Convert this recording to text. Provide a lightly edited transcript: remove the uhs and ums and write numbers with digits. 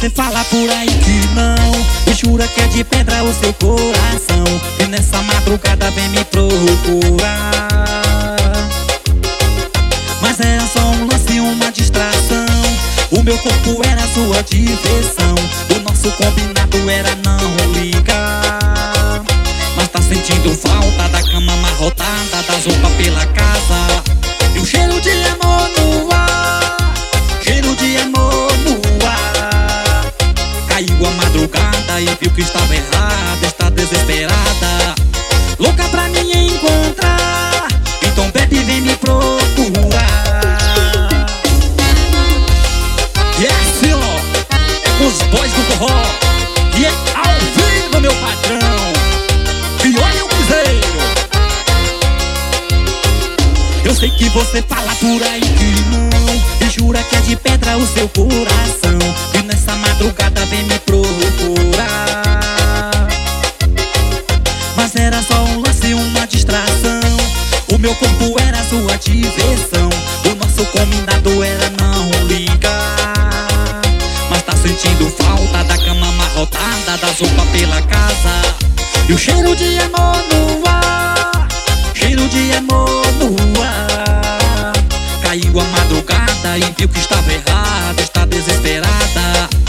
você fala por aí que não, e jura que é de pedra o seu coração, e nessa madrugada vem me procurar. Mas era só um lance, uma distração. O meu corpo era sua diversão. O nosso combinado era não ligar. Mas tá sentindo falta da cama amarrotada, das roupas pela casa e o cheiro de amor no ar. Cheiro de amor no ar. Caiu a madrugada e viu que estava errada. Está desesperada, louca pra me encontrar. Então bebe e vem me procurar. E é assim, ó, é com os boys do forró, e é ao vivo, meu patrão. E olha o piseiro. Eu sei que você fala por aí que não, e jura que é de pedra o seu coração, e nessa madrugada vem me procurar. Mas era só um lance, uma distração. O meu corpo era sua diversão. O nosso combinado era não ligar. Mas tá sentindo falta da cama amarrotada, das roupas pela casa e o cheiro de amor no ar. Cheiro de amor no ar. Caiu a madrugada e viu que estava errada. Está desesperada,